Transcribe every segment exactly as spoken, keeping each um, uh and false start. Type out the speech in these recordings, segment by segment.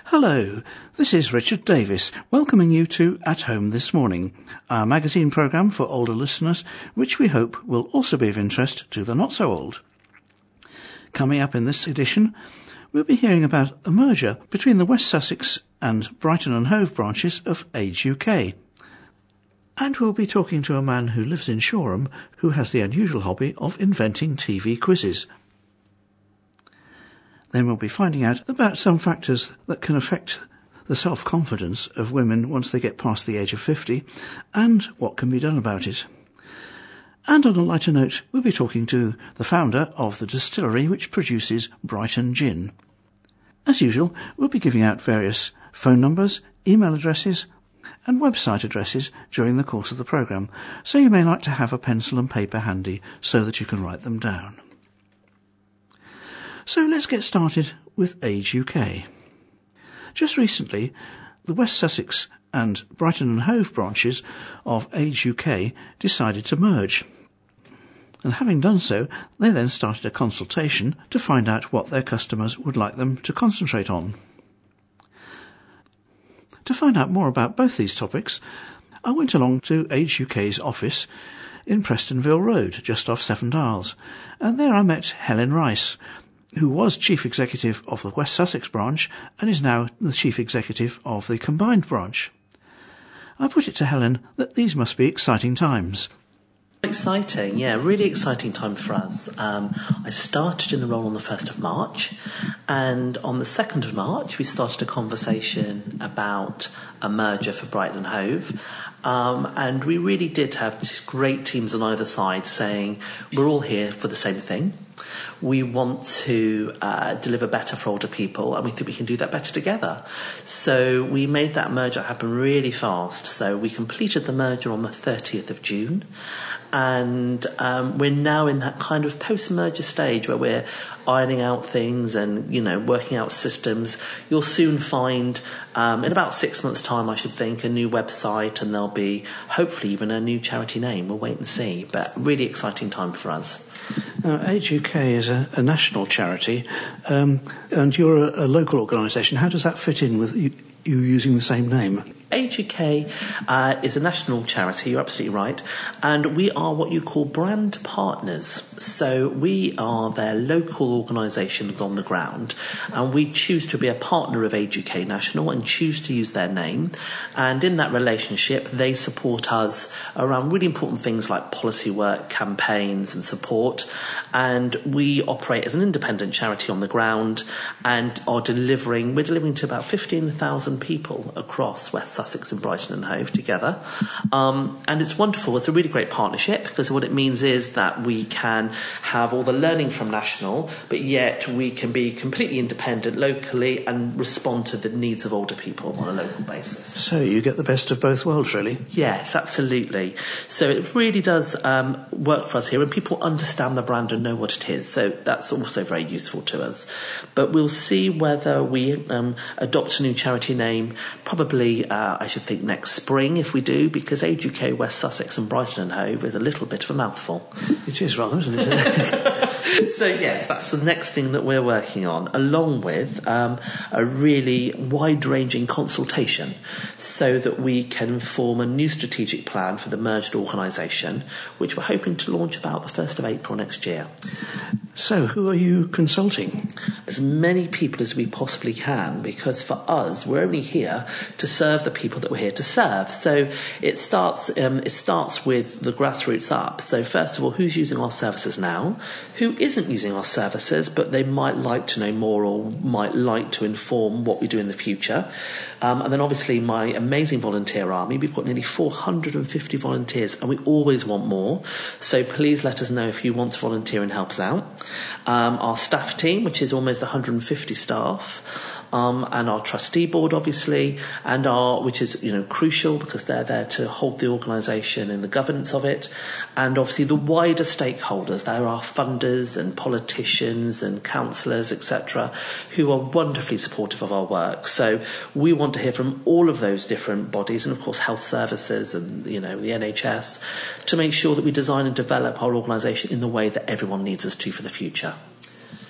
Hello, this is Richard Davis, welcoming you to At Home This Morning, our magazine programme for older listeners, which we hope will also be of interest to the not-so-old. Coming up in this edition, we'll be hearing about a merger between the West Sussex and Brighton and Hove branches of Age U K. And we'll be talking to a man who lives in Shoreham who has the unusual hobby of inventing T V quizzes. Then we'll be finding out about some factors that can affect the self-confidence of women once they get past the age of fifty, and what can be done about it. And on a lighter note, we'll be talking to the founder of the distillery which produces Brighton Gin. As usual, we'll be giving out various phone numbers, email addresses, and website addresses during the course of the programme, so you may like to have a pencil and paper handy so that you can write them down. So let's get started with Age U K. Just recently, the West Sussex and Brighton and Hove branches of Age U K decided to merge. And having done so, they then started a consultation to find out what their customers would like them to concentrate on. To find out more about both these topics, I went along to Age U K's office in Prestonville Road, just off Seven Dials, and there I met Helen Rice, who was Chief Executive of the West Sussex branch and is now the Chief Executive of the combined branch. I put it to Helen that these must be exciting times. Exciting, yeah, really exciting time for us. Um, I started in the role on the first of March, and on the second of March we started a conversation about a merger for Brighton and Hove. Um, and we really did have great teams on either side saying, we're all here for the same thing. We want to uh, deliver better for older people, and we think we can do that better together. So we made that merger happen really fast. So we completed the merger on the thirtieth of June, and um, we're now in that kind of post-merger stage where we're ironing out things and, you know, working out systems. You'll soon find, um, in about six months' time, I should think, a new website, and there'll be hopefully even a new charity name. We'll wait and see, but really exciting time for us. Now, Age U K is a, a national charity, um, and you're a, a local organisation. How does that fit in with you, you using the same name? Age U K uh, is a national charity, you're absolutely right, and we are what you call brand partners. So we are their local organisations on the ground, and we choose to be a partner of Age U K National and choose to use their name. And in that relationship, they support us around really important things like policy work, campaigns and support. And we operate as an independent charity on the ground and are delivering, we're delivering to about fifteen thousand people across West Sussex and Brighton and Hove together. Um, and it's wonderful. It's a really great partnership because what it means is that we can have all the learning from national, but yet we can be completely independent locally and respond to the needs of older people on a local basis. So you get the best of both worlds, really? Yes, absolutely. So it really does um, work for us here, and people understand the brand and know what it is. So that's also very useful to us. But we'll see whether we um, adopt a new charity name, probably uh, I should think next spring if we do, because Age U K, West Sussex and Brighton and Hove is a little bit of a mouthful. It is rather, isn't it? So yes, that's the next thing that we're working on, along with um, a really wide-ranging consultation so that we can form a new strategic plan for the merged organisation, which we're hoping to launch about the first of April next year. So who are you consulting? As many people as we possibly can, because for us, we're only here to serve the people that we're here to serve. So it starts um, it starts with the grassroots up. So first of all, who's using our services now? Who isn't using our services, but they might like to know more or might like to inform what we do in the future. Um, and then obviously my amazing volunteer army. We've got nearly four hundred fifty volunteers, and we always want more. So please let us know if you want to volunteer and help us out. Um, our staff team, which is almost one hundred fifty staff. Um, and our trustee board, obviously, and our, which is, you know, crucial because they're there to hold the organisation and the governance of it, and obviously the wider stakeholders. There are funders and politicians and councillors, et cetera, who are wonderfully supportive of our work. So we want to hear from all of those different bodies, and of course health services and, you know, the N H S, to make sure that we design and develop our organisation in the way that everyone needs us to for the future.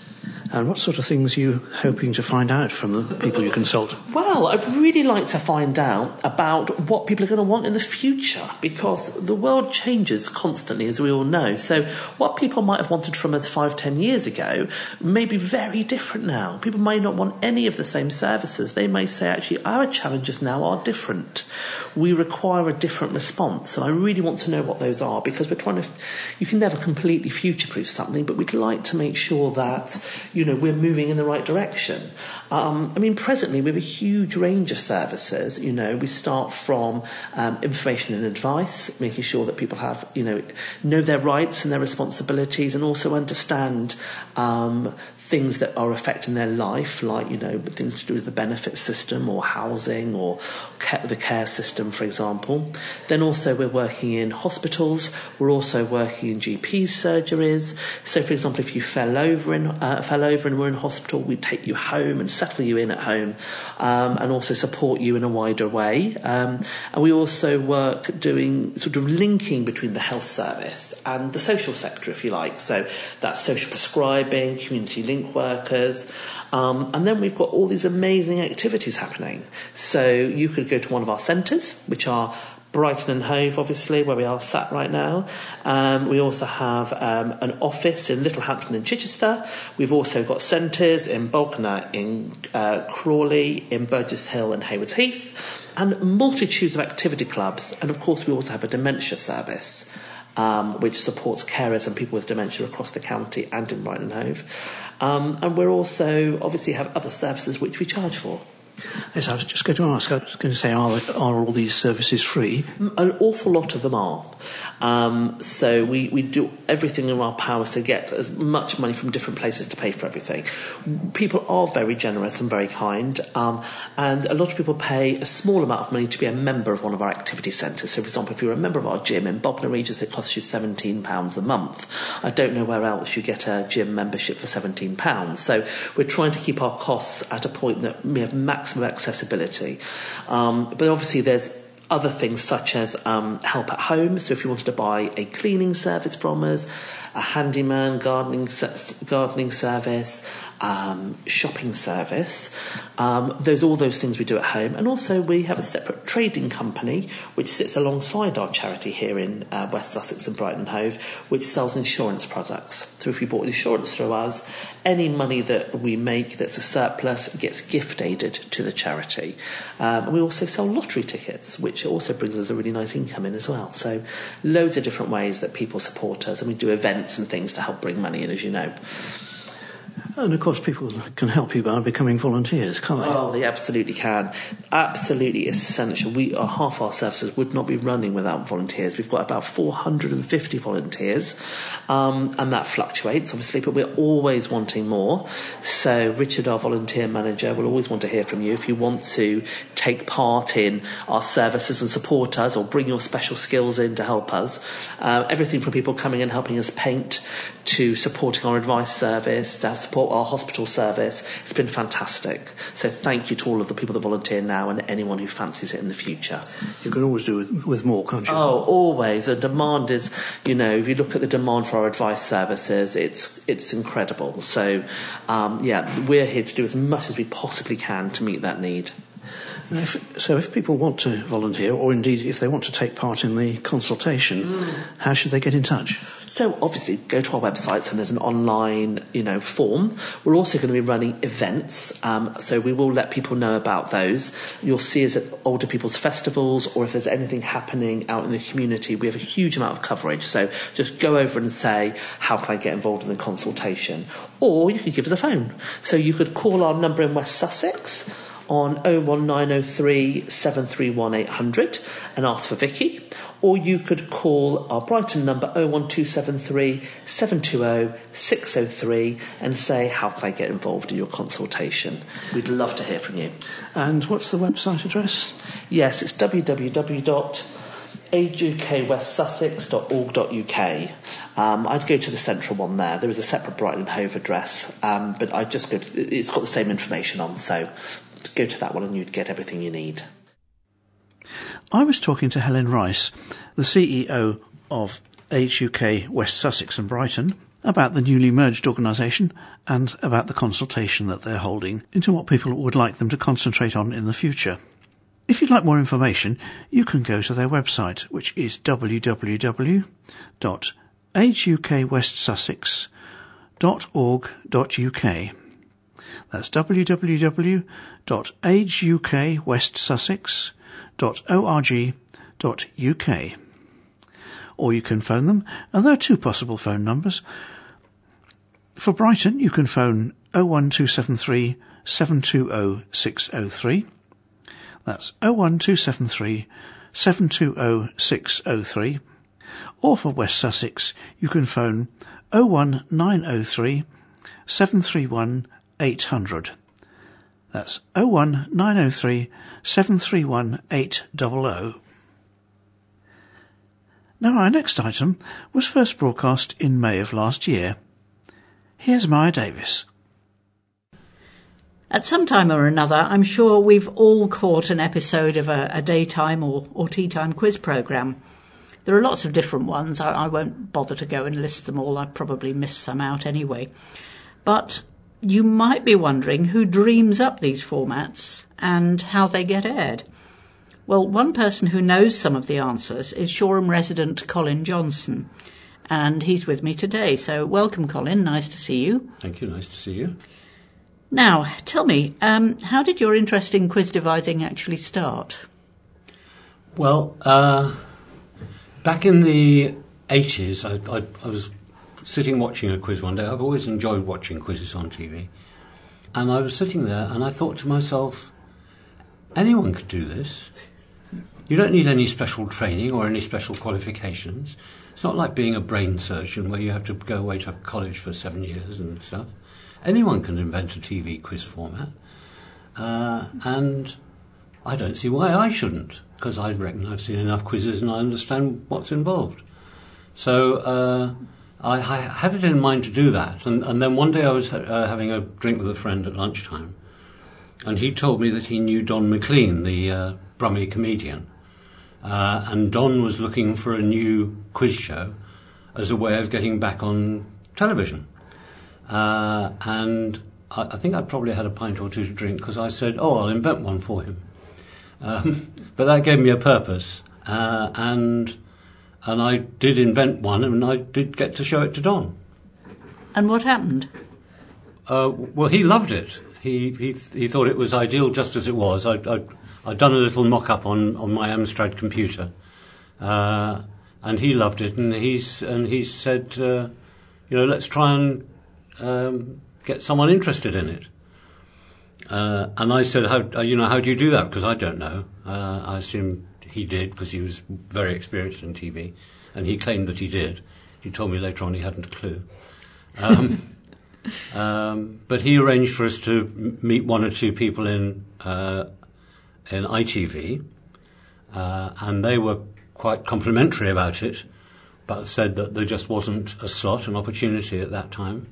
And what sort of things are you hoping to find out from the people you consult? Well, I'd really like to find out about what people are going to want in the future, because the world changes constantly, as we all know. So what people might have wanted from us five, ten years ago may be very different now. People may not want any of the same services. They may say, actually, our challenges now are different. We require a different response. And I really want to know what those are, because we're trying to, you can never completely future-proof something, but we'd like to make sure that, you know, we're moving in the right direction. Um, I mean, presently we have a huge range of services. You know, we start from um, information and advice, making sure that people have, you know, know their rights and their responsibilities, and also understand um, things that are affecting their life, like, you know, things to do with the benefit system or housing or care, the care system, for example. Then also we're working in hospitals. We're also working in G P surgeries. So, for example, if you fell over in uh, fell over and were in hospital, we'd take you home and settle you in at home, um, and also support you in a wider way. Um, and we also work doing sort of linking between the health service and the social sector, if you like. So that's social prescribing, community link workers, um, and then we've got all these amazing activities happening. So you could go to one of our centres, which are Brighton and Hove, obviously, where we are sat right now. Um, we also have um, an office in Littlehampton and Chichester. We've also got centres in Bognor, in uh, Crawley, in Burgess Hill and Haywards Heath, and multitudes of activity clubs. And of course we also have a dementia service, Um, which supports carers and people with dementia across the county and in Brighton and Hove. Um, and we're also obviously have other services which we charge for. Yes, I was just going to ask, I was going to say, are, are all these services free? An awful lot of them are. Um, so we, we do everything in our powers to get as much money from different places to pay for everything. People are very generous and very kind, um, and a lot of people pay a small amount of money to be a member of one of our activity centres. So, for example, if you're a member of our gym in Bognor Regis, it costs you seventeen pounds a month. I don't know where else you get a gym membership for seventeen pounds. So we're trying to keep our costs at a point that we have maximum accessibility. Um, but obviously there's other things such as um, help at home. So if you wanted to buy a cleaning service from us, a handyman, gardening gardening service, um, shopping service, um, those all those things we do at home. And also we have a separate trading company which sits alongside our charity here in uh, West Sussex and Brighton and Hove, which sells insurance products. So if you bought insurance through us, any money that we make that's a surplus gets gift aided to the charity. Um, and we also sell lottery tickets, which also brings us a really nice income in as well. So loads of different ways that people support us, and we do events and things to help bring money in, as you know. And of course people can help you by becoming volunteers, can't they? Oh, they absolutely can. Absolutely essential. We are half our services would not be running without volunteers. We've got about four hundred fifty volunteers, um, and that fluctuates obviously, but we're always wanting more. So Richard, our volunteer manager, will always want to hear from you if you want to take part in our services and support us, or bring your special skills in to help us. Uh, everything from people coming and helping us paint, to supporting our advice service, to support our hospital service. It's been fantastic. So thank you to all of the people that volunteer now, and anyone who fancies it in the future. You can always do with, with more, can't you? Oh, always. The demand is, you know, if you look at the demand for our advice services, it's it's incredible. So, um, yeah, we're here to do as much as we possibly can to meet that need. If, so if people want to volunteer, or indeed if they want to take part in the consultation, mm. how should they get in touch? So obviously go to our websites, and there's an online, you know, form. We're also going to be running events, um, so we will let people know about those. You'll see us at older people's festivals, or if there's anything happening out in the community, we have a huge amount of coverage. So just go over and say, how can I get involved in the consultation? Or you could give us a phone. So you could call our number in West Sussex on oh one nine oh three, seven three one, eight hundred and ask for Vicky. Or you could call our Brighton number oh one two seven three, seven two oh, six oh three and say, how can I get involved in your consultation? We'd love to hear from you. And what's the website address? Yes, it's w w w dot age u k west sussex dot org dot u k. Um, I'd go to the central one there. There is a separate Brighton and Hove address, um, but I'd just go to, it's got the same information on, so go to that one and you'd get everything you need. I was talking to Helen Rice, the C E O of Age U K West Sussex and Brighton, about the newly merged organisation and about the consultation that they're holding into what people would like them to concentrate on in the future. If you'd like more information, you can go to their website, which is w w w dot age u k west sussex dot org dot u k. That's w w w dot age u k west sussex dot org dot u k. Or you can phone them, and there are two possible phone numbers. For Brighton, you can phone oh one two seven three, seven two oh, six oh three. That's oh one two seven three, seven two oh, six oh three. Or for West Sussex, you can phone oh one nine oh three, seven three one, eight hundred. That's oh one nine oh three, seven three one, eight hundred. Now, our next item was first broadcast in May of last year. Here's Maya Davis. At some time or another, I'm sure we've all caught an episode of a, a daytime or, or tea time quiz programme. There are lots of different ones. I, I won't bother to go and list them all. I've probably missed some out anyway. But you might be wondering who dreams up these formats and how they get aired. Well, one person who knows some of the answers is Shoreham resident Colin Johnson, and he's with me today. So welcome, Colin. Nice to see you. Thank you. Nice to see you. Now, tell me, um, how did your interest in quiz devising actually start? Well, uh, back in the eighties, I, I, I was sitting watching a quiz one day. I've always enjoyed watching quizzes on T V. And I was sitting there and I thought to myself, anyone could do this. You don't need any special training or any special qualifications. It's not like being a brain surgeon where you have to go away to college for seven years and stuff. Anyone can invent a T V quiz format. Uh, and I don't see why I shouldn't, because I reckon I've seen enough quizzes and I understand what's involved. So uh, I, I had it in mind to do that. And, and then one day I was ha- uh, having a drink with a friend at lunchtime, and he told me that he knew Don McLean, the uh, Brummie comedian. Uh, and Don was looking for a new quiz show as a way of getting back on television. Uh, and I, I think I probably had a pint or two to drink because I said, oh, I'll invent one for him. Um, but that gave me a purpose. Uh, and and I did invent one, and I did get to show it to Don. And what happened? Uh, well, he loved it. He, he he thought it was ideal just as it was. I, I, I'd done a little mock-up on, on my Amstrad computer. Uh, and he loved it. And, he's, and he said, uh, you know, let's try and um, get someone interested in it. Uh, and I said, how, you know, how do you do that? Because I don't know. Uh, I assume he did, because he was very experienced in T V. And he claimed that he did. He told me later on he hadn't a clue. Um, um, but he arranged for us to m- meet one or two people in uh, in I T V. Uh, and they were quite complimentary about it, but said that there just wasn't a slot, an opportunity at that time.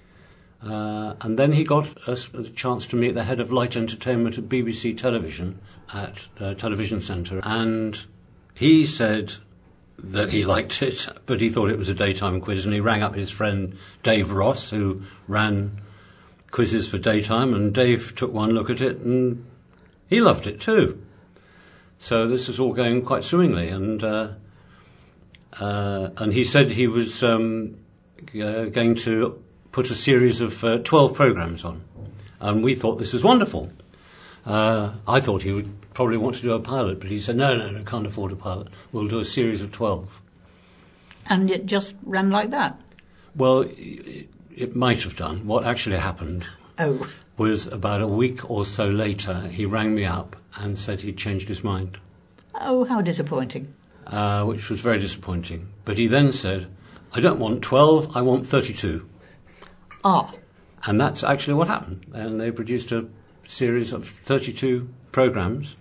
Uh, and then he got us a chance to meet the head of light entertainment at B B C Television at the Television Centre. And he said that he liked it, but he thought it was a daytime quiz. And he rang up his friend Dave Ross, who ran quizzes for daytime. And Dave took one look at it and he loved it too. So this was all going quite swimmingly. And, uh, uh, and he said he was um, uh, going to put a series of uh, twelve programmes on. And we thought this was wonderful. Uh, I thought he would probably want to do a pilot, but he said, no, no, no, can't afford a pilot. We'll do a series of twelve. And it just ran like that? Well, it, it might have done. What actually happened oh. was about a week or so later, he rang me up and said he'd changed his mind. Oh, how disappointing. Uh, which was very disappointing. But he then said, I don't want twelve, I want thirty-two. Ah. And that's actually what happened. And they produced a series of thirty-two programmes,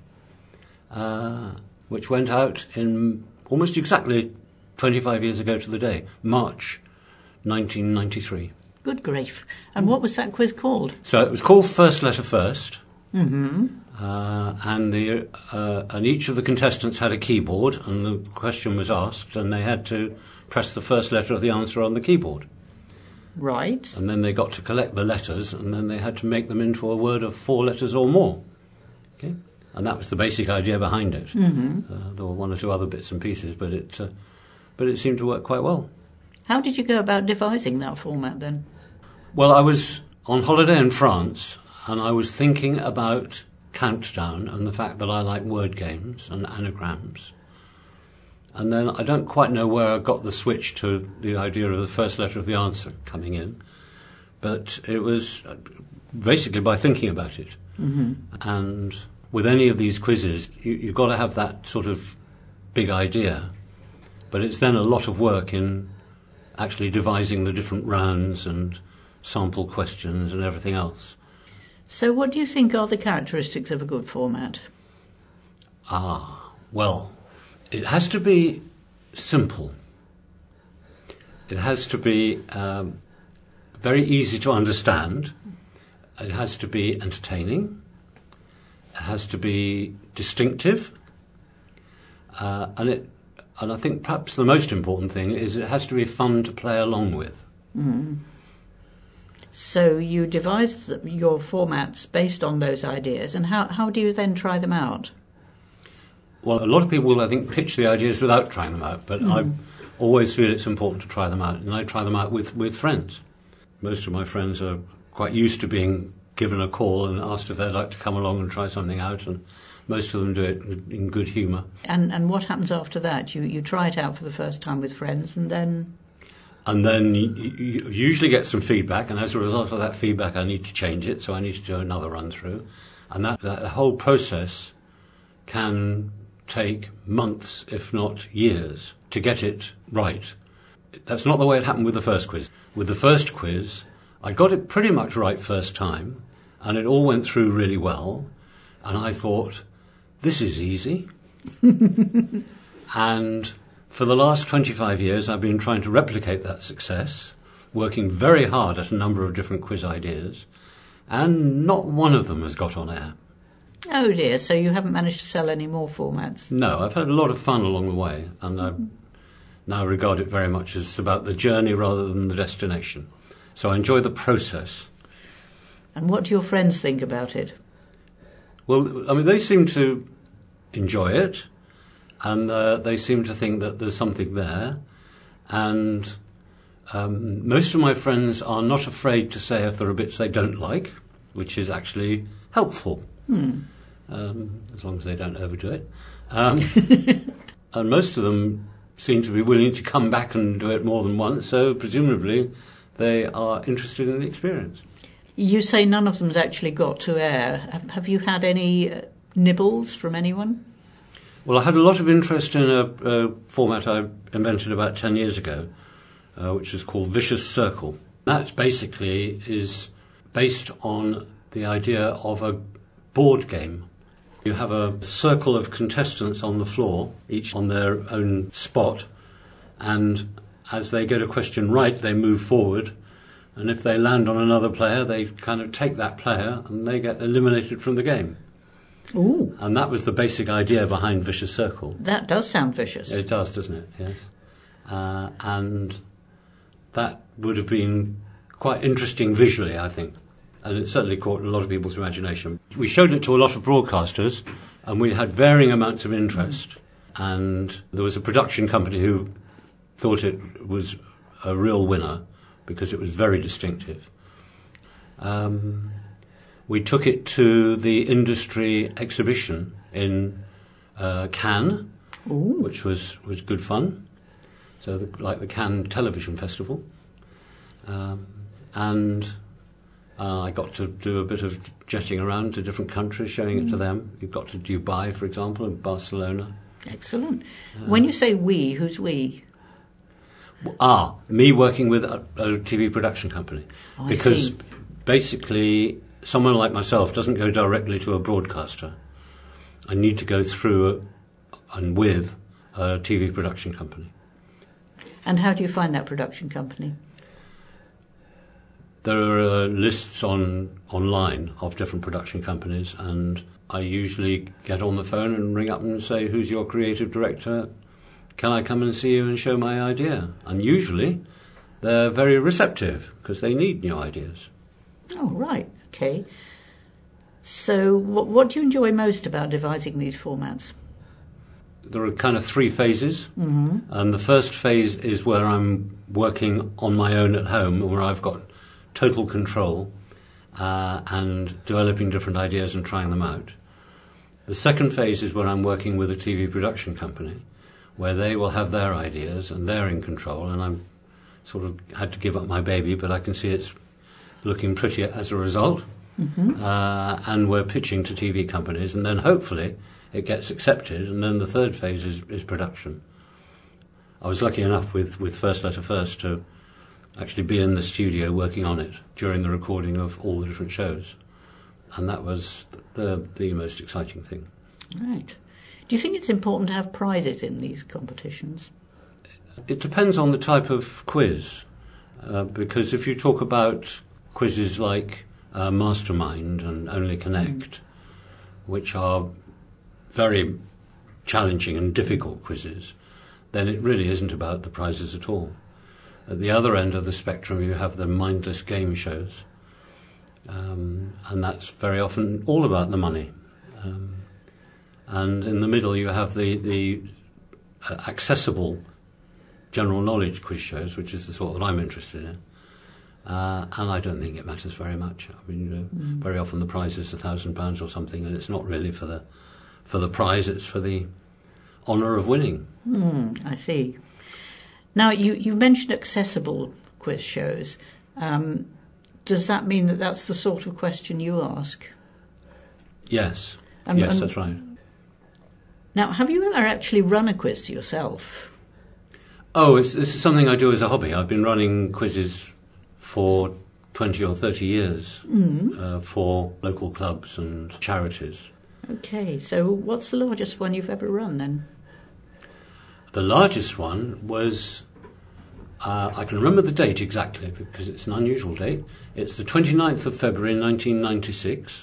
uh, which went out in almost exactly twenty-five years ago to the day, March nineteen ninety-three. Good grief. And what was that quiz called? So it was called First Letter First. Mm-hmm. Uh, and, the, uh, and each of the contestants had a keyboard, and the question was asked, and they had to press the first letter of the answer on the keyboard. Right. And then they got to collect the letters, and then they had to make them into a word of four letters or more. Okay? And that was the basic idea behind it. Mm-hmm. Uh, there were one or two other bits and pieces, but it, uh, but it seemed to work quite well. How did you go about devising that format then? Well, I was on holiday in France, and I was thinking about Countdown and the fact that I like word games and anagrams. And then I don't quite know where I got the switch to the idea of the first letter of the answer coming in, but it was basically by thinking about it. Mm-hmm. And with any of these quizzes, you, you've got to have that sort of big idea, but it's then a lot of work in actually devising the different rounds and sample questions and everything else. So what do you think are the characteristics of a good format? Ah, well, it has to be simple. It has to be um, very easy to understand. It has to be entertaining. It has to be distinctive. Uh, and it, and I think perhaps the most important thing is it has to be fun to play along with. Mm. So you devised the, your formats based on those ideas, and how, how do you then try them out? Well, a lot of people will, I think, pitch the ideas without trying them out, but mm. I always feel it's important to try them out, and I try them out with, with friends. Most of my friends are quite used to being given a call and asked if they'd like to come along and try something out, and most of them do it in good humour. And and what happens after that? You you try it out for the first time with friends, and then... And then you, you usually get some feedback, and as a result of that feedback I need to change it, so I need to do another run-through. And that, that whole process can take months, if not years, to get it right. That's not the way it happened with the first quiz. With the first quiz, I got it pretty much right first time, and it all went through really well, and I thought, this is easy. And for the last twenty-five years, I've been trying to replicate that success, working very hard at a number of different quiz ideas, and not one of them has got on air. Oh dear, so you haven't managed to sell any more formats? No, I've had a lot of fun along the way, and I now regard it very much as about the journey rather than the destination. So I enjoy the process. And what do your friends think about it? Well, I mean, they seem to enjoy it, and uh, they seem to think that there's something there. And um, most of my friends are not afraid to say if there are bits they don't like, which is actually helpful, hmm. um, as long as they don't overdo it. Um, and most of them seem to be willing to come back and do it more than once, so presumably they are interested in the experience. You say none of them's actually got to air. Have you had any uh, nibbles from anyone? Well, I had a lot of interest in a, a format I invented about ten years ago, uh, which is called Vicious Circle. That basically is based on the idea of a board game. You have a circle of contestants on the floor, each on their own spot, and as they get a question right, they move forward, and if they land on another player, they kind of take that player and they get eliminated from the game. Ooh. And that was the basic idea behind Vicious Circle. That does sound vicious. It does, doesn't it? Yes. Uh, and that would have been quite interesting visually, I think. And it certainly caught a lot of people's imagination. We showed it to a lot of broadcasters, and we had varying amounts of interest. And there was a production company who thought it was a real winner because it was very distinctive. Um, we took it to the industry exhibition in uh, Cannes, Ooh. which was, was good fun. So the, like the Cannes Television Festival. Um, and uh, I got to do a bit of jetting around to different countries, showing it to them. You've got to Dubai, for example, and Barcelona. Excellent. Uh, when you say we, who's we? Ah, me working with a, a T V production company. Oh, because I see. Basically, someone like myself doesn't go directly to a broadcaster. I need to go through a, and with a T V production company. And how do you find that production company? There are uh, lists on online of different production companies, and I usually get on the phone and ring up and say, who's your creative director? Can I come and see you and show my idea? And usually they're very receptive because they need new ideas. Oh, right, okay. So what, what do you enjoy most about devising these formats? There are kind of three phases. Mm-hmm. And the first phase is where I'm working on my own at home, where I've got total control uh, and developing different ideas and trying them out. The second phase is where I'm working with a T V production company, where they will have their ideas and they're in control, and I'm sort of had to give up my baby, but I can see it's looking pretty as a result. Mm-hmm. Uh, and we're pitching to T V companies, and then hopefully it gets accepted, and then the third phase is, is production. I was lucky enough with, with First Letter First to actually be in the studio working on it during the recording of all the different shows, and that was the, the most exciting thing. Right. Do you think it's important to have prizes in these competitions? It depends on the type of quiz, uh, because if you talk about quizzes like uh, Mastermind and Only Connect, mm. which are very challenging and difficult quizzes, then it really isn't about the prizes at all. At the other end of the spectrum, you have the mindless game shows, um, and that's very often all about the money. Um, and in the middle, you have the, the uh, accessible general knowledge quiz shows, which is the sort that I'm interested in. Uh, and I don't think it matters very much. I mean, you know, mm. very often the prize is a thousand pounds or something, and it's not really for the for the prize; it's for the honour of winning. Mm, I see. Now, you you mentioned accessible quiz shows. Um, does that mean that that's the sort of question you ask? Yes. And, yes, and that's right. Now, have you ever actually run a quiz yourself? Oh, it's, this is something I do as a hobby. I've been running quizzes for twenty or thirty years mm. uh, for local clubs and charities. Okay, so what's the largest one you've ever run then? The largest one was, uh, I can remember the date exactly because it's an unusual date. It's the twenty-ninth of February nineteen ninety-six.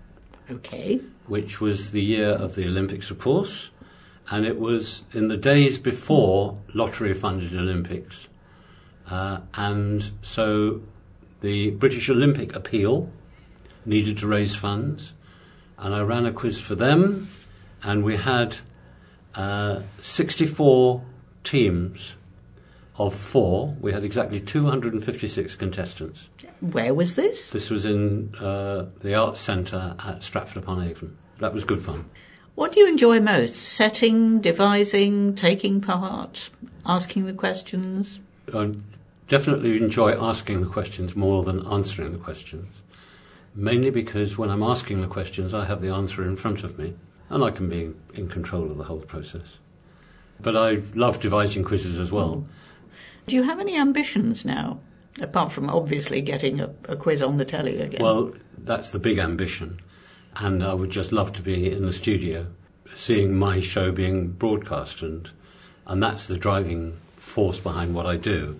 Okay. Which was the year of the Olympics, of course. And it was in the days before lottery-funded Olympics. Uh, and so the British Olympic Appeal needed to raise funds. And I ran a quiz for them. And we had uh, sixty-four teams of four. We had exactly two hundred fifty-six contestants. Where was this? This was in uh, the Arts Centre at Stratford-upon-Avon. That was good fun. What do you enjoy most? Setting, devising, taking part, asking the questions? I definitely enjoy asking the questions more than answering the questions. Mainly because when I'm asking the questions, I have the answer in front of me, and I can be in control of the whole process. But I love devising quizzes as well. Do you have any ambitions now, apart from obviously getting a, a quiz on the telly again? Well, that's the big ambition. And I would just love to be in the studio, seeing my show being broadcast, and and that's the driving force behind what I do,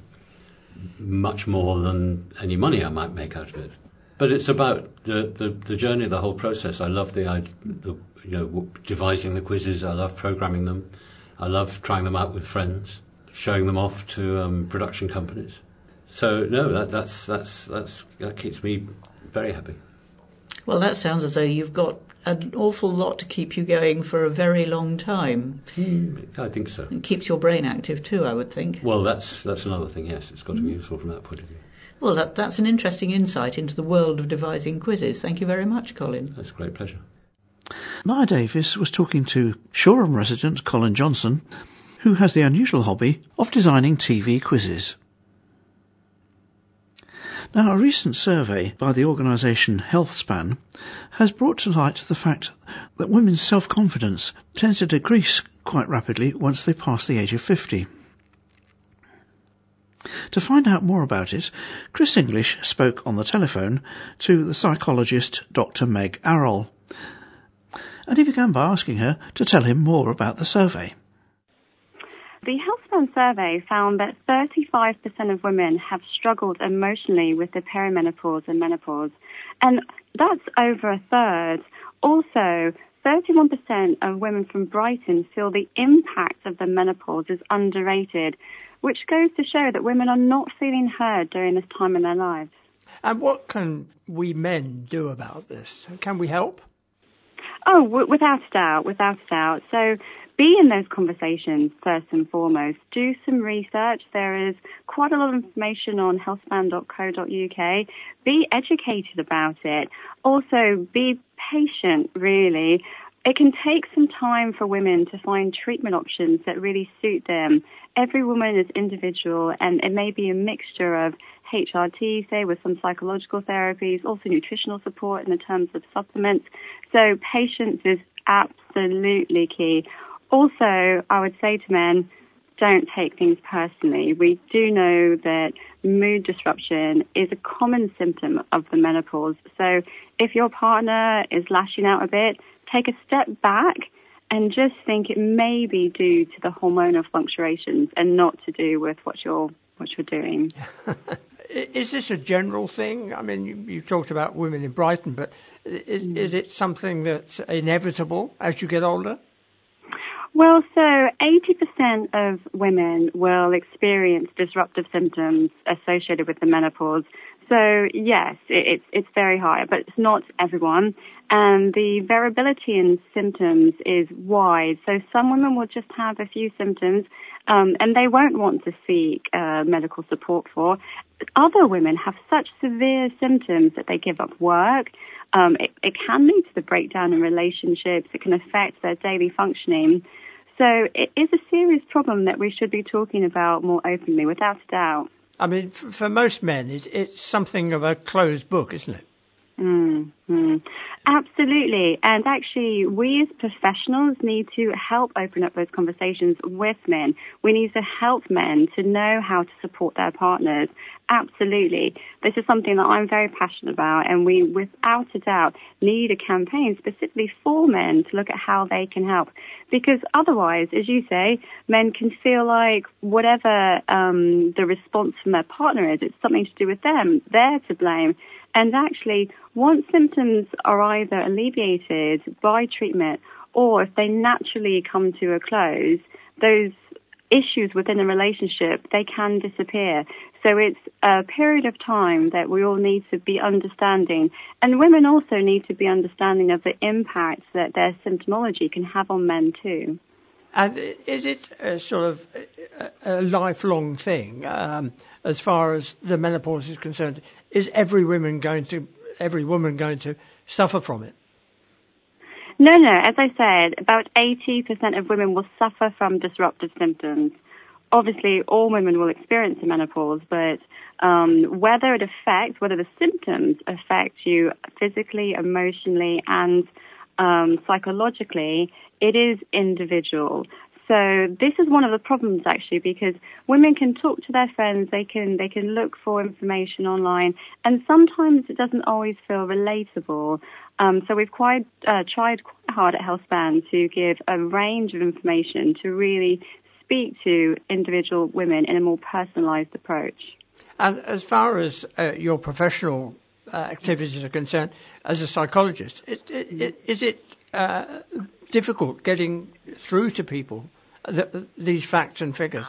much more than any money I might make out of it. But it's about the, the, the journey, the whole process. I love the, the you know devising the quizzes. I love programming them. I love trying them out with friends, showing them off to um, production companies. So no, that that's that's that's that keeps me very happy. Well, that sounds as though you've got an awful lot to keep you going for a very long time. Mm, I think so. It keeps your brain active too, I would think. Well, that's that's another thing, yes. It's got to be useful from that point of view. Well, that, that's an interesting insight into the world of devising quizzes. Thank you very much, Colin. That's a great pleasure. Maya Davis was talking to Shoreham resident Colin Johnson, who has the unusual hobby of designing T V quizzes. Now, a recent survey by the organisation HealthSpan has brought to light the fact that women's self-confidence tends to decrease quite rapidly once they pass the age of fifty. To find out more about it, Chris English spoke on the telephone to the psychologist Doctor Meg Arrol, and he began by asking her to tell him more about the survey. The HealthSpan survey found that thirty-five percent of women have struggled emotionally with the perimenopause and menopause, and that's over a third Also, thirty-one percent of women from Brighton feel the impact of the menopause is underrated, which goes to show that women are not feeling heard during this time in their lives. And what can we men do about this? Can we help? Oh, w- without a doubt, without a doubt. So be in those conversations first and foremost. Do some research. There is quite a lot of information on healthspan dot co dot uk. Be educated about it. Also, be patient, really. It can take some time for women to find treatment options that really suit them. Every woman is individual, and it may be a mixture of H R T, say, with some psychological therapies, also nutritional support in the terms of supplements. So patience is absolutely key. Also, I would say to men, don't take things personally. We do know that mood disruption is a common symptom of the menopause. So if your partner is lashing out a bit, take a step back and just think it may be due to the hormonal fluctuations and not to do with what you're what you're doing. Is this a general thing? I mean, you, you talked about women in Brighton, but is, mm. is it something that's inevitable as you get older? Well, so eighty percent of women will experience disruptive symptoms associated with the menopause. So, yes, it, it's, it's very high, but it's not everyone. And the variability in symptoms is wide. So some women will just have a few symptoms, um, and they won't want to seek uh, medical support for. Other women have such severe symptoms that they give up work. Um, it, it can lead to the breakdown in relationships. It can affect their daily functioning. So it is a serious problem that we should be talking about more openly, without a doubt. I mean, for, for most men, it, it's something of a closed book, isn't it? Mm-hmm. Absolutely. And actually, we as professionals need to help open up those conversations with men. We need to help men to know how to support their partners. Absolutely. This is something that I'm very passionate about, and we, without a doubt, need a campaign specifically for men to look at how they can help. Because otherwise, as you say, men can feel like whatever um, the response from their partner is, it's something to do with them. They're to blame. And actually, once symptoms are either alleviated by treatment or if they naturally come to a close, those issues within a relationship, they can disappear. So it's a period of time that we all need to be understanding. And women also need to be understanding of the impact that their symptomology can have on men too. And is it a sort of a, a lifelong thing um, as far as the menopause is concerned? Is every woman going to every woman going to suffer from it? No, no. As I said, about eighty percent of women will suffer from disruptive symptoms. Obviously, all women will experience the menopause, but um, whether it affects, whether the symptoms affect you physically, emotionally, and um, psychologically, it is individual. So this is one of the problems, actually, because women can talk to their friends, they can they can look for information online, and sometimes it doesn't always feel relatable. Um, so we've quite uh, tried quite hard at Healthspan to give a range of information to really speak to individual women in a more personalised approach. And as far as uh, your professional uh, activities are concerned, as a psychologist, it, it, it, is it uh, difficult getting through to people the, these facts and figures?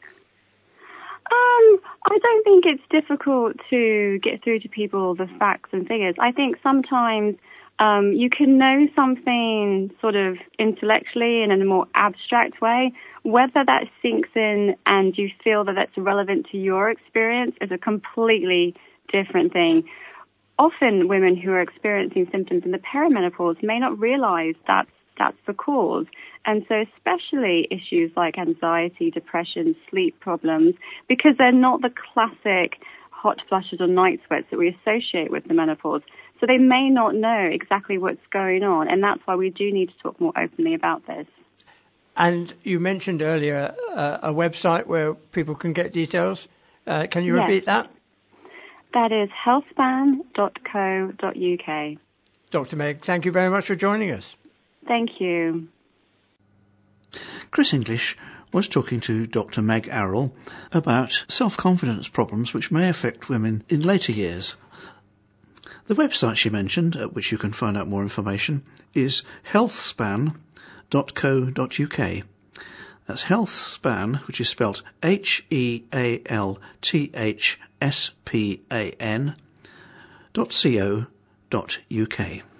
Um, I don't think it's difficult to get through to people the facts and figures. I think sometimes um, you can know something sort of intellectually and in a more abstract way. Whether that sinks in and you feel that that's relevant to your experience is a completely different thing. Often women who are experiencing symptoms in the perimenopause may not realize that's, that's the cause. And so especially issues like anxiety, depression, sleep problems, because they're not the classic hot flushes or night sweats that we associate with the menopause. So they may not know exactly what's going on, and that's why we do need to talk more openly about this. And you mentioned earlier uh, a website where people can get details. Uh, can you yes. repeat that? That is healthspan dot co dot uk. Doctor Meg, thank you very much for joining us. Thank you. Chris English was talking to Doctor Meg Arrell about self-confidence problems which may affect women in later years. The website she mentioned, at which you can find out more information, is healthspan dot co dot uk. That's Healthspan, which is spelt H E A L T H S P A N dot co dot uk.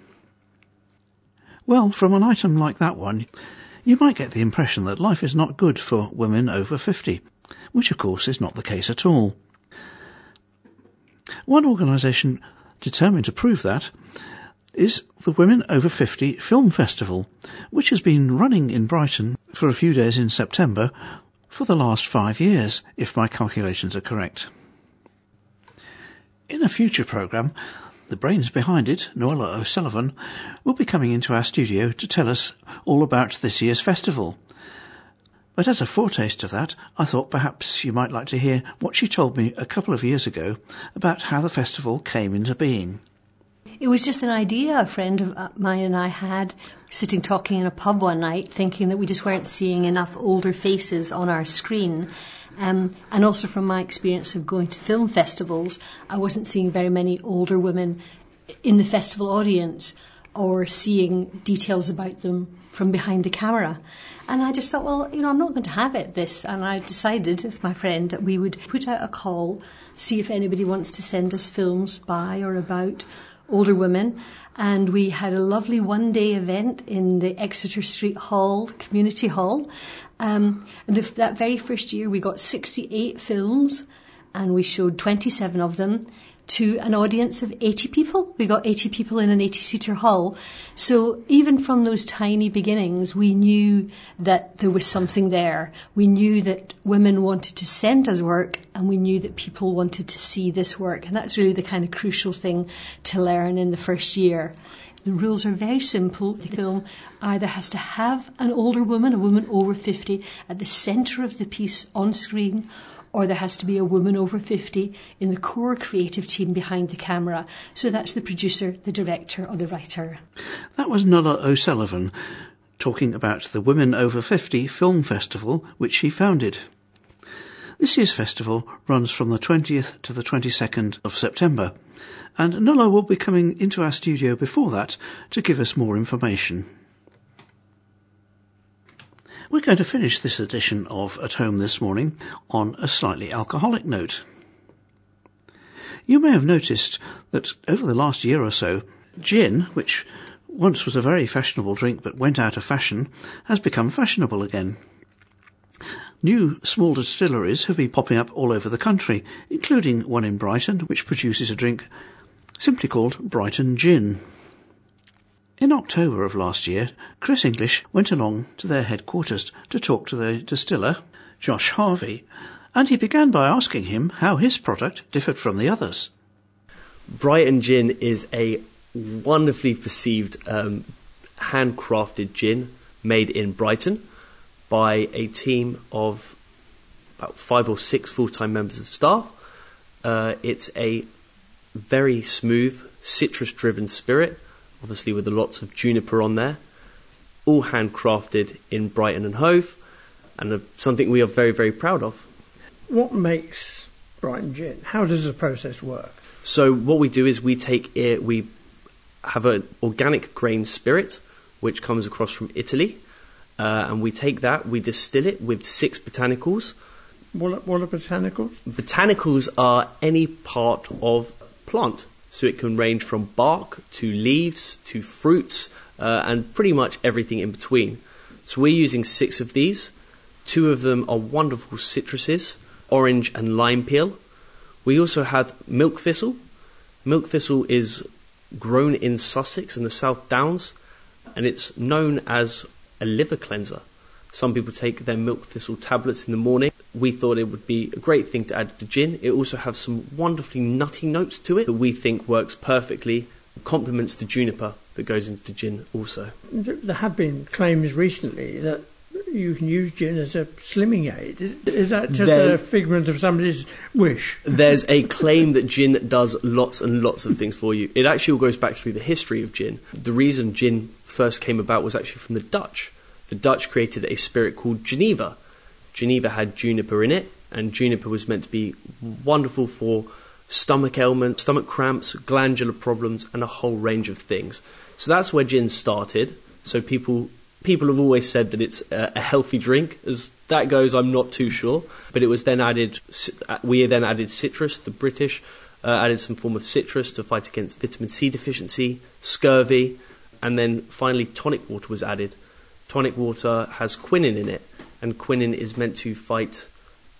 Well, from an item like that one, you might get the impression that life is not good for women over fifty, which of course is not the case at all. One organisation determined to prove that is the Women Over fifty Film Festival, which has been running in Brighton for a few days in September for the last five years, if my calculations are correct. In a future programme, the brains behind it, Noella O'Sullivan, will be coming into our studio to tell us all about this year's festival. But as a foretaste of that, I thought perhaps you might like to hear what she told me a couple of years ago about how the festival came into being. It was just an idea a friend of mine and I had, sitting talking in a pub one night, thinking that we just weren't seeing enough older faces on our screen. Um, and also from my experience of going to film festivals, I wasn't seeing very many older women in the festival audience or seeing details about them from behind the camera. And I just thought, well, you know, I'm not going to have it, this. And I decided with my friend that we would put out a call, see if anybody wants to send us films by or about older women. And we had a lovely one-day event in the Exeter Street Hall, Community Hall. Um, and the, that very first year we got sixty-eight films and we showed twenty-seven of them to an audience of eighty people. We got eighty people in an eighty-seater hall. So even from those tiny beginnings, we knew that there was something there. We knew that women wanted to send us work and we knew that people wanted to see this work. And that's really the kind of crucial thing to learn in the first year. The rules are very simple. The film either has to have an older woman, a woman over fifty, at the centre of the piece on screen, or there has to be a woman over fifty in the core creative team behind the camera. So that's the producer, the director, or the writer. That was Noella O'Sullivan talking about the Women Over fifty Film Festival, which she founded. This year's festival runs from the twentieth to the twenty-second of September, and Noella will be coming into our studio before that to give us more information. We're going to finish this edition of At Home this morning on a slightly alcoholic note. You may have noticed that over the last year or so, gin, which once was a very fashionable drink but went out of fashion, has become fashionable again. New small distilleries have been popping up all over the country, including one in Brighton, which produces a drink simply called Brighton Gin. In October of last year, Chris English went along to their headquarters to talk to the distiller, Josh Harvey, and he began by asking him how his product differed from the others. Brighton Gin is a wonderfully perceived um, handcrafted gin made in Brighton by a team of about five or six full-time members of staff. Uh, it's a very smooth, citrus-driven spirit, obviously with lots of juniper on there, all handcrafted in Brighton and Hove, and uh, something we are very, very proud of. What makes Brighton Gin? How does the process work? So what we do is we take it, we have an organic grain spirit, which comes across from Italy, uh, and we take that, we distill it with six botanicals. What are, what are botanicals? Botanicals are any part of plant. So it can range from bark to leaves to fruits uh, and pretty much everything in between. So we're using six of these. Two of them are wonderful citruses, orange and lime peel. We also have milk thistle. Milk thistle is grown in Sussex and the South Downs, and it's known as a liver cleanser. Some people take their milk thistle tablets in the morning. We thought it would be a great thing to add to gin. It also has some wonderfully nutty notes to it that we think works perfectly, complements the juniper that goes into the gin also. There have been claims recently that you can use gin as a slimming aid. Is, is that just there, a figment of somebody's wish? There's a claim that gin does lots and lots of things for you. It actually all goes back through the history of gin. The reason gin first came about was actually from the Dutch. The Dutch created a spirit called Geneva. Geneva had juniper in it, and juniper was meant to be wonderful for stomach ailments, stomach cramps, glandular problems, and a whole range of things. So that's where gin started. So people people have always said that it's a, a healthy drink. As that goes, I'm not too sure. But it was then added, we then added citrus, the British uh, added some form of citrus to fight against vitamin C deficiency, scurvy, and then finally tonic water was added. Tonic water has quinine in it, and quinine is meant to fight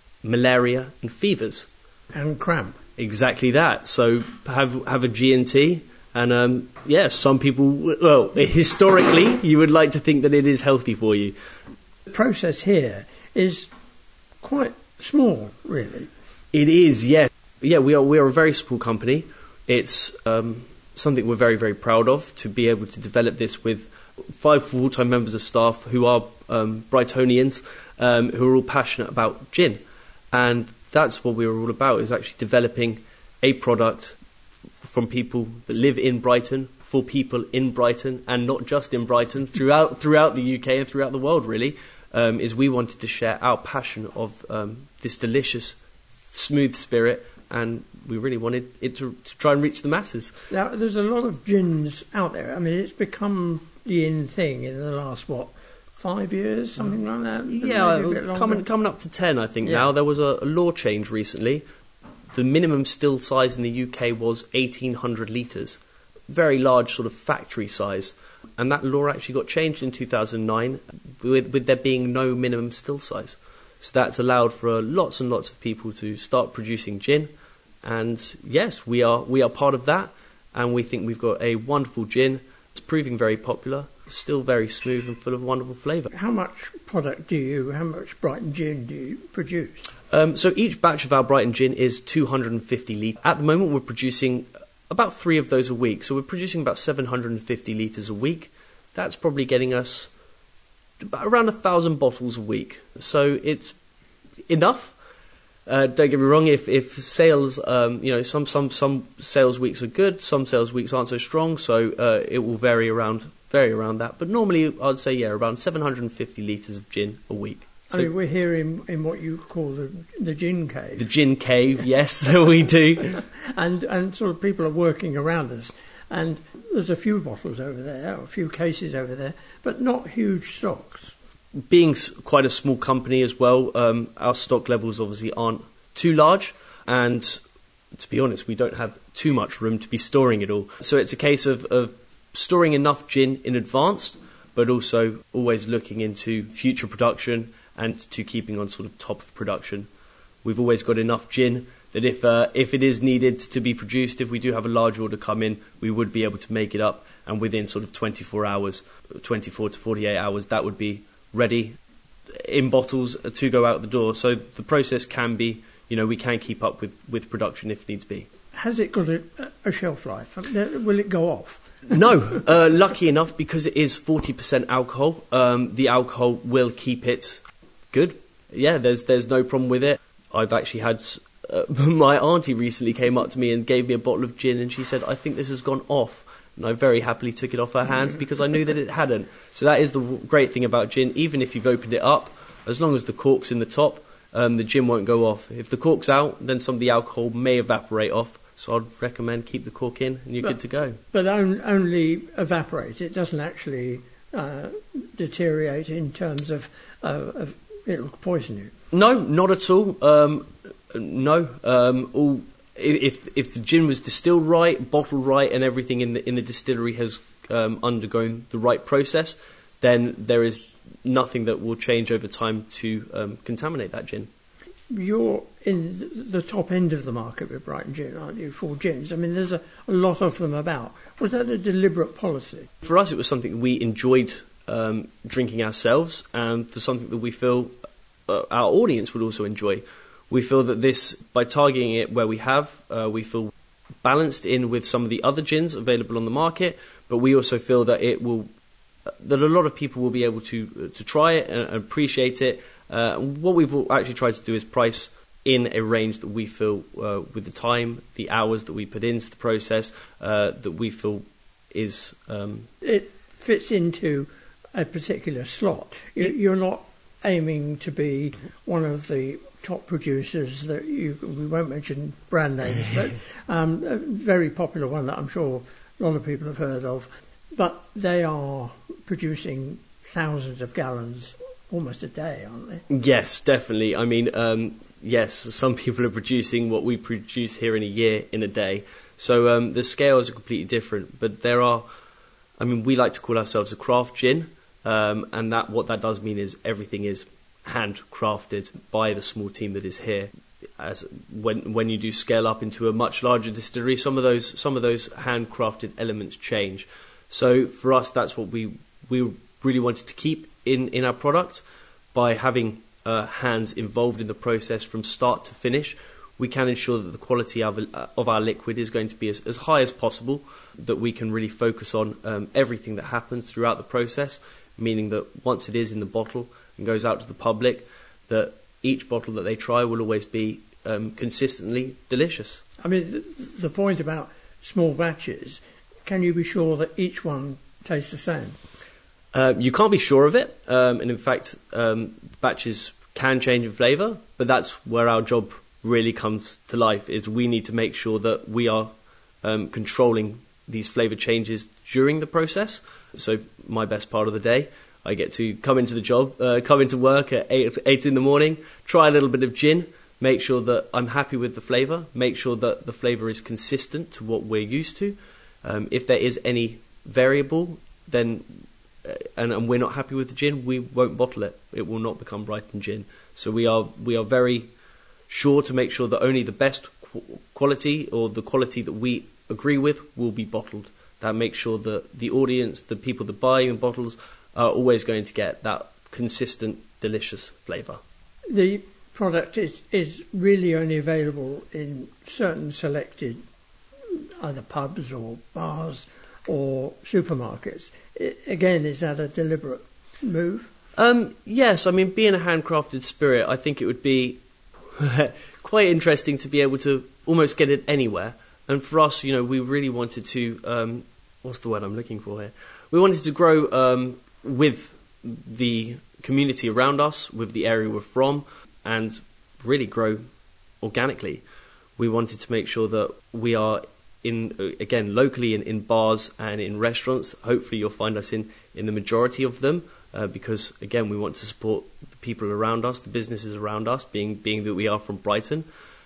malaria and fevers. And cramp. Exactly that. So have have a G and T, and um, yeah, some people, well, historically, you would like to think that it is healthy for you. The process here is quite small, really. It is, yeah. Yeah, we are we are a very small company. It's um, something we're very, very proud of, to be able to develop this with five full-time members of staff who are um, Brightonians, um, who are all passionate about gin. And that's what we were all about, is actually developing a product from people that live in Brighton, for people in Brighton, and not just in Brighton, throughout throughout the U K and throughout the world, really, um, is we wanted to share our passion of um, this delicious, smooth spirit, and we really wanted it to, to try and reach the masses. Now, there's a lot of gins out there. I mean, it's become the in thing in the last, what, five years, something like that? Yeah, coming coming up to ten, I think, yeah. now. There was a, a law change recently. The minimum still size in the U K was eighteen hundred litres. Very large sort of factory size. And that law actually got changed in two thousand nine with, with there being no minimum still size. So that's allowed for uh, lots and lots of people to start producing gin. And yes, we are we are part of that. And we think we've got a wonderful gin. It's proving very popular. Still very smooth and full of wonderful flavour. How much product do you, how much Brighton gin do you produce? Um, so each batch of our Brighton gin is two hundred fifty litres. At the moment we're producing about three of those a week. So we're producing about seven hundred fifty litres a week. That's probably getting us about around a thousand bottles a week. So it's enough. Uh, don't get me wrong, if, if sales, um, you know, some, some, some sales weeks are good, some sales weeks aren't so strong, so uh, it will vary around vary around that. But normally I'd say, yeah, around seven hundred fifty litres of gin a week. So I mean, we're here in, in what you call the, the gin cave. The gin cave, yes, we do. and and sort of people are working around us. And there's a few bottles over there, a few cases over there, but not huge stocks. Being quite a small company as well, um, our stock levels obviously aren't too large. And to be honest, we don't have too much room to be storing it all. So it's a case of, of storing enough gin in advance, but also always looking into future production and to keeping on sort of top of production. We've always got enough gin that if uh, if it is needed to be produced, if we do have a large order come in, we would be able to make it up, and within sort of twenty-four hours, twenty-four to forty-eight hours, that would be ready in bottles to go out the door. So the process can be, you know, we can keep up with, with production if needs be. Has it got a, a shelf life? Will it go off? No, uh, lucky enough, because it is forty percent alcohol, um, the alcohol will keep it good. Yeah, there's there's no problem with it. I've actually had, uh, my auntie recently came up to me and gave me a bottle of gin, and she said, I think this has gone off. And I very happily took it off her hands because I knew that it hadn't. So that is the great thing about gin. Even if you've opened it up, as long as the cork's in the top, um, the gin won't go off. If the cork's out, then some of the alcohol may evaporate off. So I'd recommend keep the cork in and you're but, good to go. But on, only evaporate. It doesn't actually uh, deteriorate in terms of, uh, of it'll poison you. No, not at all. Um, no. Um, all if if the gin was distilled right, bottled right, and everything in the in the distillery has um, undergone the right process, then there is nothing that will change over time to um, contaminate that gin. You're in the top end of the market with Brighton Gin, aren't you, for gins? I mean, there's a, a lot of them about. Was that a deliberate policy? For us, it was something that we enjoyed um, drinking ourselves, and for something that we feel uh, our audience would also enjoy. We feel that this, by targeting it where we have, uh, we feel balanced in with some of the other gins available on the market, but we also feel that it will, that a lot of people will be able to to try it and appreciate it. Uh, what we've actually tried to do is price in a range that we feel, uh, with the time, the hours that we put into the process, uh, that we feel is... Um, it fits into a particular slot. You're not aiming to be one of the top producers that you, we won't mention brand names, but um, a very popular one that I'm sure a lot of people have heard of. But they are producing thousands of gallons almost a day, aren't they? Yes, definitely. I mean, um, yes, some people are producing what we produce here in a year in a day. So um, the scales are completely different. But there are, I mean, we like to call ourselves a craft gin. Um, and that what that does mean is everything is handcrafted by the small team that is here. As when when you do scale up into a much larger distillery, some of those some of those handcrafted elements change. So for us, that's what we we really wanted to keep in, in our product. By having uh, hands involved in the process from start to finish, we can ensure that the quality of, uh, of our liquid is going to be as, as high as possible, that we can really focus on um, everything that happens throughout the process, meaning that once it is in the bottle and goes out to the public, that each bottle that they try will always be um, consistently delicious. I mean, the, the point about small batches, can you be sure that each one tastes the same? Uh, you can't be sure of it, um, and in fact, um, batches can change in flavour, but that's where our job really comes to life, is we need to make sure that we are um, controlling these flavour changes during the process. So my best part of the day, I get to come into the job, uh, come into work at eight, eight in the morning, try a little bit of gin, make sure that I'm happy with the flavour, make sure that the flavour is consistent to what we're used to. Um, if there is any variable, then uh, and, and we're not happy with the gin, we won't bottle it. It will not become Brighton gin. So we are we are very sure to make sure that only the best qu- quality or the quality that we agree with will be bottled. That makes sure that the audience, the people that buy in bottles, are always going to get that consistent, delicious flavour. The product is, is really only available in certain selected either pubs or bars or supermarkets. It, again, is that a deliberate move? Um, yes, I mean, being a handcrafted spirit, I think it would be quite interesting to be able to almost get it anywhere. And for us, you know, we really wanted to, um, what's the word I'm looking for here? We wanted to grow um, with the community around us, with the area we're from, and really grow organically. We wanted to make sure that we are in, again, locally in, in bars and in restaurants. Hopefully you'll find us in, in the majority of them, uh, because, again, we want to support the people around us, the businesses around us, being being that we are from Brighton.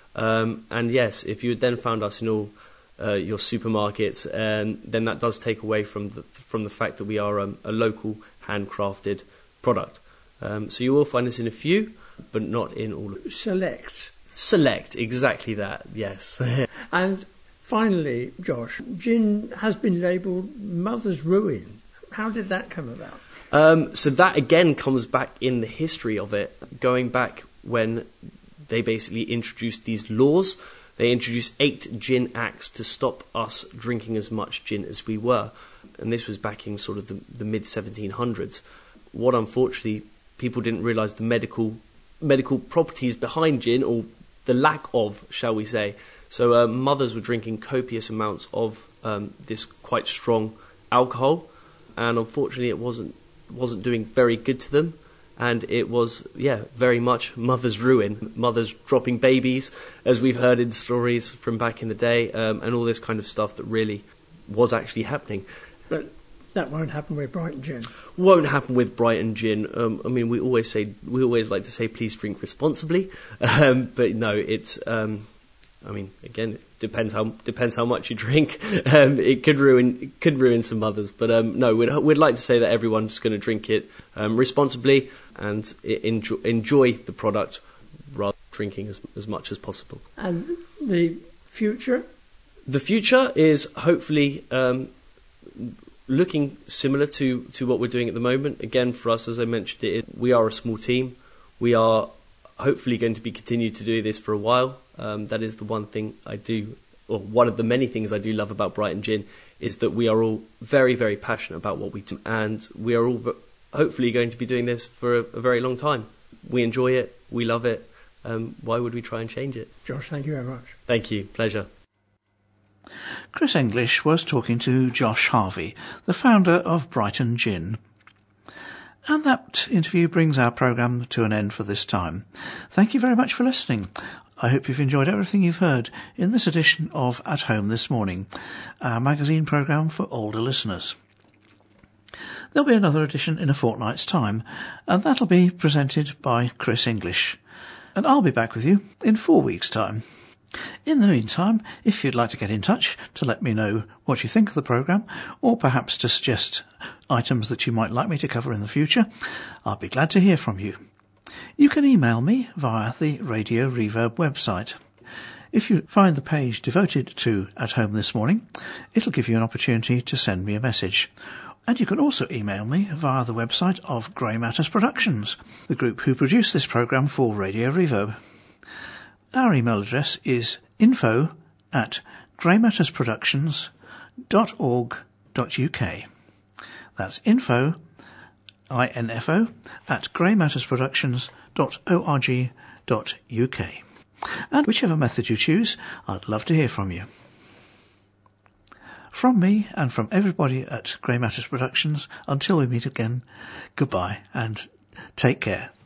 Um, and yes, if you had then found us in all uh, your supermarkets, um, then that does take away from the, from the fact that we are um, a local handcrafted product. Um, so you will find us in a few, but not in all. Select. Select, exactly that, yes. And finally, Josh, gin has been labelled Mother's Ruin. How did that come about? Um, so that again comes back in the history of it, going back when they basically introduced these laws. They introduced eight gin acts to stop us drinking as much gin as we were. And this was back in sort of the, the mid seventeen hundreds. What unfortunately people didn't realise the medical medical properties behind gin, or the lack of, shall we say. So uh, mothers were drinking copious amounts of um, this quite strong alcohol, and unfortunately it wasn't wasn't doing very good to them. And it was, yeah, very much mother's ruin. Mothers dropping babies, as we've heard in stories from back in the day, um, and all this kind of stuff that really was actually happening. But that won't happen with Brighton Gin. Won't happen with Brighton Gin. Um, I mean, we always say we always like to say, please drink responsibly. Um, but no, it's. Um, I mean, again, it depends how depends how much you drink. Um, it could ruin it could ruin some mothers. But um, no, we'd we'd like to say that everyone's going to drink it um, responsibly and enjoy, enjoy the product rather than drinking as as much as possible. And the future? The future is hopefully um, looking similar to, to what we're doing at the moment. Again, for us, as I mentioned, it, we are a small team. We are hopefully going to be continue to do this for a while. Um, that is the one thing I do, or one of the many things I do love about Brighton Gin, is that we are all very, very passionate about what we do. And we are all hopefully going to be doing this for a, a very long time. We enjoy it. We love it. Um, why would we try and change it? Josh, thank you very much. Thank you. Pleasure. Chris English was talking to Josh Harvey, the founder of Brighton Gin. And that interview brings our programme to an end for this time. Thank you very much for listening. I hope you've enjoyed everything you've heard in this edition of At Home This Morning, our magazine programme for older listeners. There'll be another edition in a fortnight's time, and that'll be presented by Chris English. And I'll be back with you in four weeks' time. In the meantime, if you'd like to get in touch to let me know what you think of the programme, or perhaps to suggest items that you might like me to cover in the future, I'll be glad to hear from you. You can email me via the Radio Reverb website. If you find the page devoted to At Home This Morning, it'll give you an opportunity to send me a message. And you can also email me via the website of Grey Matters Productions, the group who produce this programme for Radio Reverb. Our email address is info at greymattersproductions dot org dot uk. That's info, I N F O, at greymattersproductions dot org dot uk. And whichever method you choose, I'd love to hear from you. From me and from everybody at Grey Matters Productions, until we meet again, goodbye and take care.